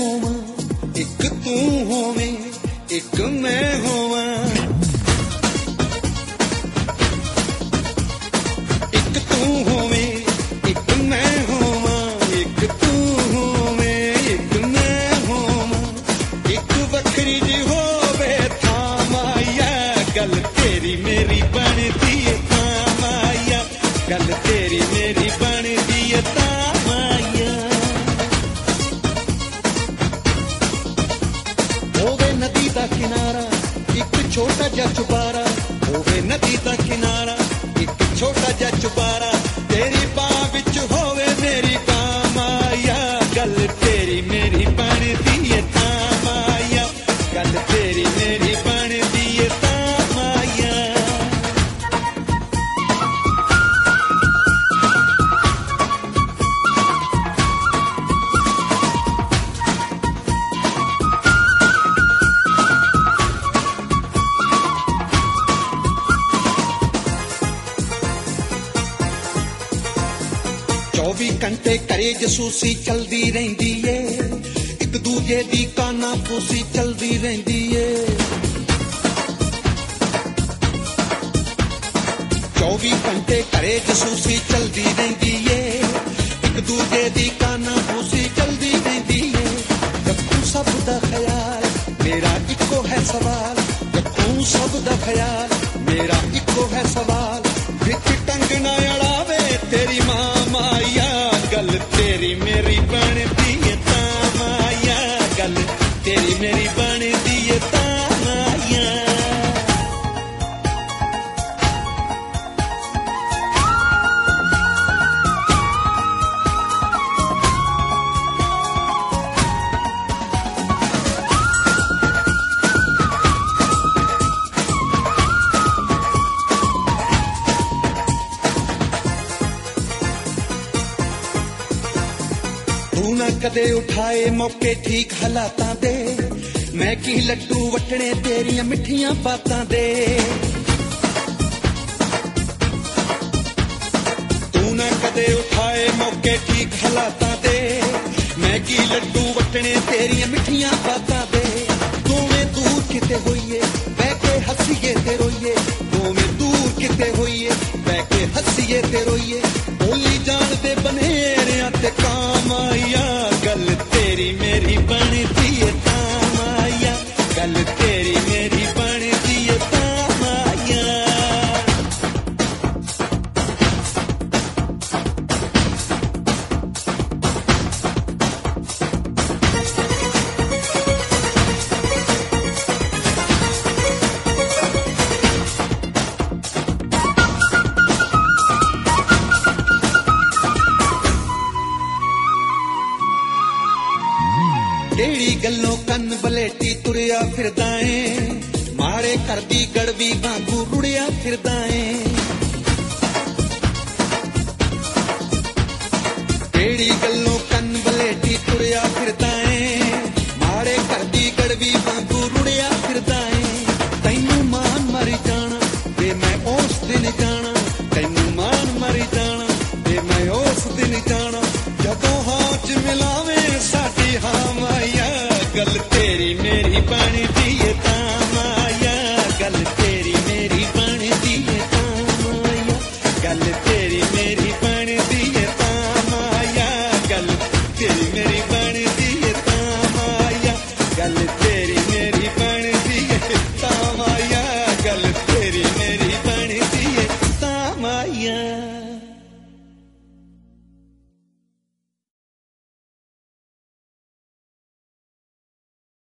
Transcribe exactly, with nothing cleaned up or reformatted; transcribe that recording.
ਹੋਵਾਂ, ਇੱਕ ਤੂੰ ਹੋਵੇਂ, ਇੱਕ ਮੈਂ ਹੋਵਾਂ। ਇੱਕ ਤੂੰ ਹੋਵੇਂ, ਇੱਕ ਮੈਂ ਹੋਵਾਂ, ਇੱਕ ਤੂੰ ਹੋਵੇਂ, ਇੱਕ ਮੈਂ ਹੋਵਾਂ। ਇੱਕ ਵੱਖਰੀ ਜਿਹੀ ਹੋਵੇ ਥਾਂ ਮਾਇਆ, ਗੱਲ ਤੇਰੀ ਮੇਰੀ ਬਣਦੀ ਏ ਤਾਂ ਮਾਇਆ, ਗੱਲ ਤੇਰੀ ਮੇਰੀ ਬਣਦੀ ਏ ਤਾਂ ਮਾਇਆ। ਹੋਵੇ ਨਦੀ ਦਾ ਕਿਨਾਰਾ, ਇੱਕ ਛੋਟਾ ਜਿਹਾ ਚੁਬਾਰਾ, ਹੋਵੇ ਨਦੀ ਦਾ ਕਿਨਾਰਾ, ਇੱਕ ਛੋਟਾ ਜਿਹਾ ਚੁਬਾਰਾ, ਤੇਰੀ ਬਾਹ ਵਿੱਚ ਹੋਵੇ ਮੇਰੀ ਬਾਹ ਮਾਇਆ, ਗੱਲ ਤੇਰੀ ਮੇਰੀ ਬਣਦੀ ਏ ਤਾਂ ਮਾਇਆ, ਗੱਲ ਤੇਰੀ ਮੇਰੀ ਬਣਦੀ ਏ ਤਾਂ ਮਾਇਆ। ਚੌਵੀ ਘੰਟੇ ਘਰੇ ਜਸੂਸੀ ਚਲਦੀ ਰਹਿੰਦੀ ਏ, ਇੱਕ ਦੂਜੇ ਦੀ ਕਾਨਾ ਫੂਸੀ ਚਲਦੀ ਰਹਿੰਦੀ ਏ। ਚੌਵੀ ਘੰਟੇ ਘਰੇ ਜਸੂਸੀ ਚਲਦੀ ਰਹਿੰਦੀ ਏ, ਇੱਕ ਦੂਜੇ ਦੀ ਕਾਨਾ ਫੂਸੀ ਚਲਦੀ ਰਹਿੰਦੀ ਏ। ਰੱਖੂੰ ਸਭ ਦਾ ਖਿਆਲ, ਮੇਰਾ ਇੱਕੋ ਹੈ ਸਵਾਲ, ਰੱਖੂੰ ਸਭ ਦਾ ਖਿਆਲ, ਮੇਰਾ ਇੱਕੋ ਹੈ ਸਵਾਲ। ਵਿੱਚ ਟੰਗ ਨਾ ਅੜਾਵੇ ਤੇਰੀ ਮਾਂ ਮਾਇਆ, ਗੱਲ ਤੇਰੀ ਮੇਰੀ ਬਣਦੀ ਏ ਤਾਂ ਮਾਇਆ, ਗੱਲ ਤੇਰੀ ਮੇਰੀ ਬਣਦੀ ਏ ਤਾਂ ਮਾਇਆ। ਤੂੰ ਨਾ ਕਦੇ ਉਠਾਏ ਮੌਕੇ ਠੀਕ ਹਾਲਾਤਾਂ ਦੇ, ਮੈਂ ਕੀ ਲੱਡੂ ਵਟਣੇ ਤੇਰੀਆਂ ਮਿੱਠੀਆਂ ਬਾਤਾਂ ਦੇ। ਤੂੰ ਨਾ ਕਦੇ ਉਠਾਏ ਮੌਕੇ ਠੀਕ ਹਾਲਾਤਾਂ ਦੇ, ਮੈਂ ਕੀ ਲੱਡੂ ਵਟਣੇ ਤੇਰੀਆਂ ਮਿੱਠੀਆਂ ਬਾਤਾਂ ਦੇ। ਦੋਵੇਂ ਦੂਰ ਕਿਤੇ ਹੋਈਏ ਬਹਿ ਕੇ ਹੱਸੀਏ ਤੇ ਰੋਈਏ, ਦੋਵੇਂ ਦੂਰ ਕਿਤੇ ਹੋਈਏ ਬਹਿ ਕੇ ਹੱਸੀਏ ਤੇ ਰੋਈਏ। ਬੋਲੀ ਜਾਣ ਦੇ ਬਨੇਰਿਆਂ ਤੇ ਕਾਮ ਆਇਆ, ਗੱਲ ਤੇਰੀ ਮੇਰੀ ਬਣਦੀ ਏ ਤਾਂ ਮਾਇਆ, ਗੱਲ ਤੇਰੀ ਮੇਰੀ ਬਣਦੀ ਏ ਤਾਂ ਮਾਇਆ। ਕਿਹੜੀ ਗੱਲੋਂ ਕੰਨ ਬਲੇਟੀ ਤੁਰਿਆ ਫਿਰਦਾ ਏ, ਮਾੜੇ ਘਰ ਦੀ ਗੜਵੀ ਵਾਂਗੂ ਰੁੜਿਆ ਫਿਰਦਾ ਏ। ਕਿਹੜੀ ਗੱਲੋਂ ਕੰਨ ਬਲੇਟੀ ਤੁਰਿਆ ਫਿਰਦਾ ਏ, ਮਾੜੇ ਘਰ ਦੀ ਗੜਵੀ ਵਾਂਗੂ ਰੁੜਿਆ ਫਿਰਦਾ ਏ। ਤੈਨੂੰ ਮਾਨ ਮਰ ਜਾਣਾ ਵੇ ਮੈਂ ਉਸ ਦਿਨ ਜਾਣਾ, ਤੈਨੂੰ ਮਾਨ ਮਰ ਜਾਣਾ ਵੇ ਮੈਂ ਉਸ ਦਿਨ ਜਾਣਾ, ਜਦੋਂ ਹਾਂ ਚ ਮਿਲਾਵੇਂ ਸਾਡੀ ਹਾਂ ਮਾਇਆ, ਗੱਲ ਤੇਰੀ ਮੇਰੀ ਬਣਦੀ ਏ ਤਾਂ ਮਾਇਆ, ਗੱਲ ਤੇਰੀ ਮੇਰੀ ਬਣਦੀ ਏ ਤਾਂ ਮਾਇਆ, ਗੱਲ